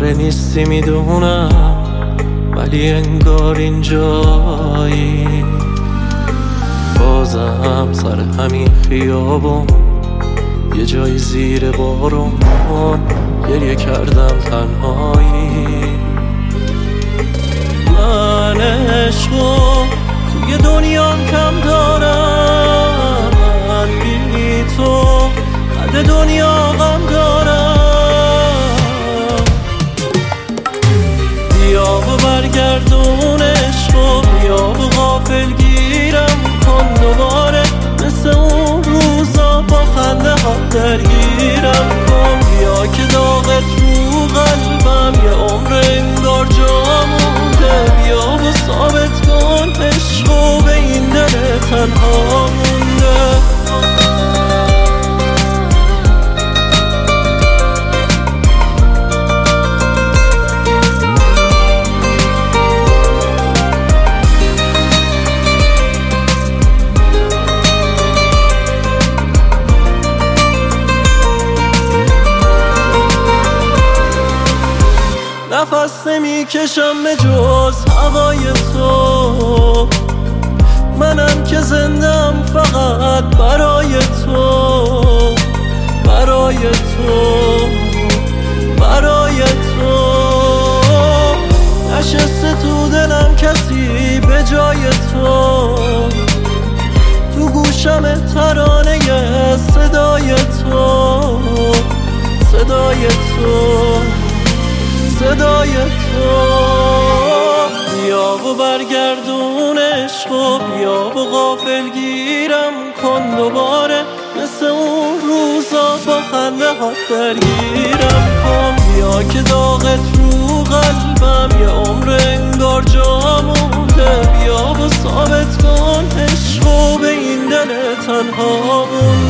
دوباره نیستی میدونم، ولی انگار اینجایی. بازم سر همین خیابون، یه جایی زیر بارون گریه کردم تنهایی. من عشقو توی دنیام کم دارم، من بی تو قد دنیا غم دارم. بیا و برگردون عشقو، بیا و غافل گیرم کن دوباره، مثل اون روزا با خنده ها درگیرم کن. بیا که داغت رو قلبم یه عمر انگار جا مونده، بیا و ثابت کن عشقو به این دل تنها مونده. نفس نمی کشم به جز هوای تو، منم که زندم فقط برای تو، برای تو، برای تو. نشسته تو دلم کسی به جای تو، تو گوشم ترانه صدای تو، صدای تو، صدای تو. بیا و برگردون عشقو، بیا و غافل گیرم کن دوباره، مثل اون روزا با خنده ها درگیرم کن. بیا که داغت رو قلبم یه عمر انگار جا مونده، بیا و ثابت کن عشقو به این دل تنها مونده.